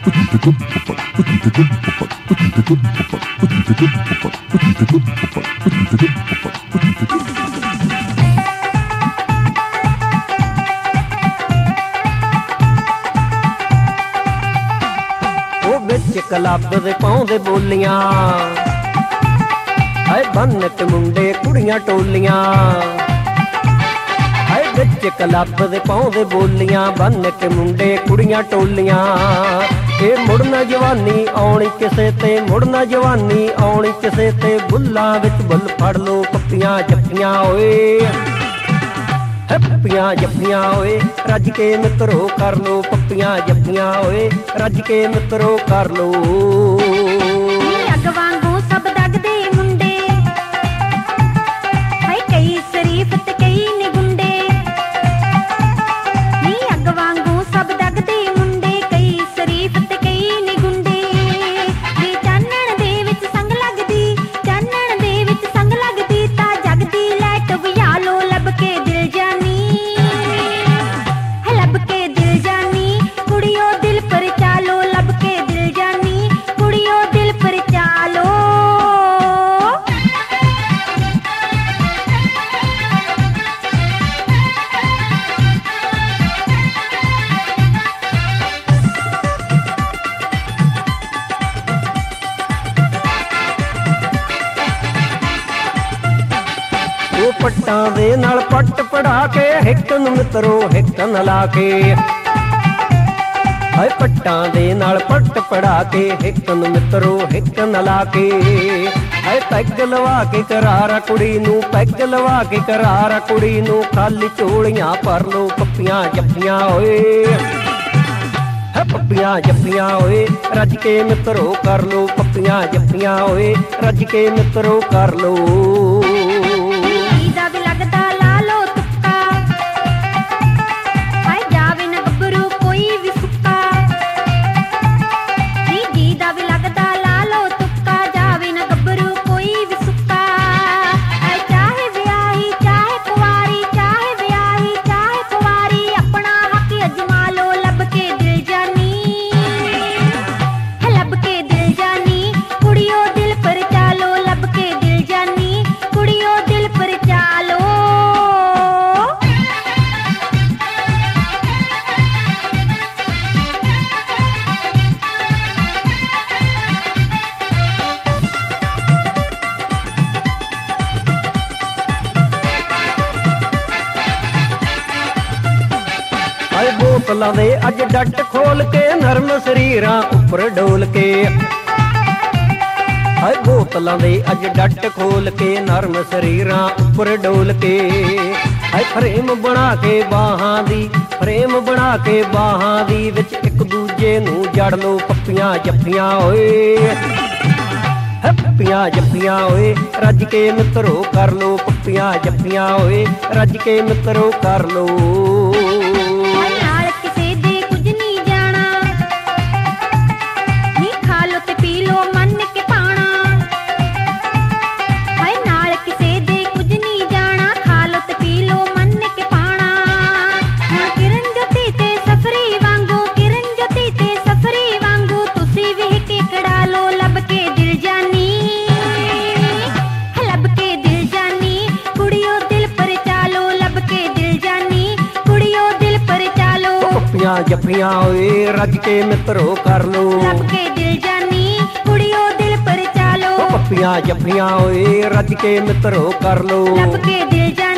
ਵਿੱਚ ਕਲੱਬ ਦੇ ਪਾਉਂਦੇ ਬੋਲੀਆਂ, ਹਾਏ ਬੰਨ ਕੇ ਮੁੰਡੇ ਕੁੜੀਆਂ ਟੋਲੀਆਂ। ਹਾਏ ਵਿੱਚ ਕਲੱਬ ਦੇ ਪਾਉਂਦੇ ਬੋਲੀਆਂ, ਬੰਨ ਕੇ ਮੁੰਡੇ ਕੁੜੀਆਂ ਟੋਲੀਆਂ। ਇਹ ਮੁੜਨਾ ਜਵਾਨੀ ਆਉਣੀ ਕਿਸੇ ਤੇ, ਮੁੜਨਾ ਜਵਾਨੀ ਆਉਣੀ ਕਿਸੇ ਤੇ। ਬੁੱਲਾਂ ਵਿੱਚ ਬੁੱਲ ਫੜ ਲੋ, ਪੱਪੀਆਂ ਜੱਫੀਆਂ ਓਏ, ਪੱਪੀਆਂ ਜੱਫੀਆਂ ਓਏ। ਰੱਜ ਕੇ ਮਿੱਤਰੋ ਕਰ ਲੋ, ਪੱਪੀਆਂ ਜੱਫੀਆਂ ਓਏ। ਰੱਜ ਕੇ ਮਿੱਤਰੋ ਕਰ ਲੋ। ਅੱਗ ਵਾਂਗੂ ਸਭ ਦਗਦੇ ਮੁੰਡੇ, ਹਾਏ ਕਈ ਸ਼ਰੀਫ ਤੇ ਕਈ ਨਿਗੁੰਡੇ। ਨੀ ਅੱਗ ਵਾਂਗੂ ਸਭ ਦਗਦੇ ਮੁੰਡੇ, ਕਈ ਸ਼ਰੀਫ ਤੇ ਕਈ ਨਿਗੁੰਡੇ। ਨੀ ਚਾਨਣ ਦੇ ਵਿੱਚ ਸੰਗ ਲੱਗਦੀ, ਚਾਨਣ ਦੇ ਵਿੱਚ ਸੰਗ ਲੱਗਦੀ, ਤਾਂ ਜਗਦੀ ਲਾਈਟ ਬੁਝਾ ਲੋ ਲੱਭ ਕੇ ਦਿਲ ਜਾਨੀ। ਲੱਭ ਕੇ ਦਿਲ ਜਾਨੀ ਕੁੜੀਓ ਦਿਲ ਪਰਚਾ ਲੋ, ਲੱਭ ਕੇ ਦਿਲ ਜਾਨੀ ਕੁੜੀਓ ਦਿਲ ਪਰਚਾ ਲੋ। ਉਹ ਪੱਟਾਂ ਦੇ ਨਾਲ ਪੱਟ ਪੜਾ ਕੇ, ਹਿੱਕ ਨੂੰ ਮਿੱਤਰੋ ਹਿੱਕ ਨ ਲਾ ਕੇ। ਹਾਏ ਪੱਟਾਂ ਦੇ ਨਾਲ ਪੱਟ ਪੜਾ ਕੇ, ਹਿੱਕ ਨੂੰ ਮਿੱਤਰੋ ਹਿੱਕ ਨ ਲਾ ਕੇ। ਹਾਏ ਪੈਗ ਲਵਾ ਕੇ ਕਰਾਰਾ ਕੁੜੀ ਨੂੰ, ਪੈਗ ਲਵਾ ਕੇ ਕਰਾਰਾ ਕੁੜੀ ਨੂੰ। ਖਾਲੀ ਝੋਲੀਆਂ ਭਰ ਲੋ, ਪੱਪੀਆਂ ਜੱਫੀਆਂ ਓਏ, ਪੱਪੀਆਂ ਜੱਫੀਆਂ ਓਏ। ਰੱਜ ਕੇ ਮਿੱਤਰੋ ਕਰ ਲੋ, ਪੱਪੀਆਂ ਜੱਫੀਆਂ ਓਏ। ਰੱਜ ਕੇ ਮਿੱਤਰੋ ਕਰ ਲੋ। ਦਾ ਵੀ ਲੱਗਦਾ ਲਾ ਲੋ ਤੁੱਕਾ, ਹਾਏ ਜਾਵੇ ਨਾ ਗੱਭਰੂ ਕੋਈ ਵੀ ਸੁੱਕਾ। ਜੀ ਦਾ ਵੀ ਲੱਗਦਾ ਲਾ ਲੋ ਤੁੱਕਾ, ਜਾਵੇ ਨਾ ਗੱਭਰੂ ਕੋਈ ਵੀ ਸੁੱਕਾ। ਹਾਏ ਚਾਹੇ ਵਿਆਹੀ ਚਾਹੇ ਕੁਵਾਰੀ, ਚਾਹੇ ਵਿਆਹੀ ਚਾਹੇ ਕੁਵਾਰੀ। ਆਪਣਾ ਹੱਕ ਅਜਮਾ ਲੋ, ਲੱਭ ਕੇ ਦਿਲ ਜਾਨੀ। ਲੱਭ ਕੇ ਦਿਲ ਜਾਨੀ ਕੁੜੀਓ ਦਿਲ ਪਰਚਾ ਲੋ, ਲੱਭ ਕੇ ਦਿਲ ਜਾਨੀ ਕੁੜੀਓ ਦਿਲ ਪਰਚਾ ਲੋ। ਹਾਏ ਬੋਤਲਾਂ ਦੇ ਅੱਜ ਡੱਟ ਖੋਲ ਕੇ, ਨਰਮ ਸਰੀਰਾਂ ਉੱਪਰ ਡੋਲ ਕੇ। ਹਾਏ ਬੋਤਲਾਂ ਦੇ ਅੱਜ ਡੱਟ ਖੋਲ ਕੇ, ਨਰਮ ਸਰੀਰਾਂ ਉੱਪਰ ਡੋਲ ਕੇ। ਹਾਏ ਫਰੇਮ ਬਣਾ ਕੇ ਬਾਹਾਂ ਦੀ, ਫਰੇਮ ਬਣਾ ਕੇ ਬਾਹਾਂ ਦੀ। ਵਿੱਚ ਇੱਕ ਦੂਜੇ ਨੂੰ ਜੜ ਲੋ, ਪੱਪੀਆਂ ਜੱਫੀਆਂ ਓਏ, ਪੱਪੀਆਂ ਜੱਫੀਆਂ ਓਏ। ਰੱਜ ਕੇ ਮਿੱਤਰੋ ਕਰ ਲੋ, ਪੱਪੀਆਂ ਜੱਫੀਆਂ ਓਏ। ਰੱਜ ਕੇ ਮਿੱਤਰੋ ਕਰ ਲੋ। ਨਾਲ ਕਿਸੇ ਦੇ ਕੁਝ ਨਹੀਂ ਜਾਣਾ, ਨੀ ਖਾ ਲੋ ਤੇ ਪੀ ਲੋ ਮੰਨ ਕੇ ਪਾਣਾ। ਹਾਏ ਨਾਲ ਕਿਸੇ ਦੇ ਕੁਝ ਨਹੀਂ ਜਾਣਾ, ਖਾ ਲੋ ਤੇ ਪੀ ਲੋ ਮੰਨ ਕੇ ਪਾਣਾ। ਹੁਣ ਕਿਰਨ ਜੋਤੀ ਤੇ ਸਫਰੀ ਵਾਂਗੂ, ਕਿਰਨ ਜੋਤੀ ਤੇ ਸਫਰੀ ਵਾਂਗੂ। ਤੁਸੀਂ ਵੀ ਕਿਕੜਾ ਲੋ, ਲੱਭ ਕੇ ਦਿਲ ਜਾਨੀ। ਲੱਭ ਕੇ ਦਿਲ ਜਾਨੀ ਕੁੜੀਓ ਦਿਲ ਪਰਚਾ ਲੋ, ਲੱਭ ਕੇ ਦਿਲ ਜਾਨੀ ਕੁੜੀਓ ਦਿਲ ਪਰਚਾ ਲੋ। ਪੱਪੀਆਂ ਜੱਫੀਆਂ ਓਏ, ਰੱਜ ਕੇ ਮਿੱਤਰੋ ਕਰ ਲੋ। ਲੱਭ ਕੇ ਦਿਲ ਜਾਨੀ ਕੁੜੀਓ ਦਿਲ ਪਰਚਾ ਲੋ। ਪੱਪੀਆਂ ਜੱਫੀਆਂ ਓਏ, ਰੱਜ ਕੇ ਮਿੱਤਰੋ ਕਰ ਲੋ। ਲੱਭ ਕੇ ਦਿਲ ਜਾਨੀ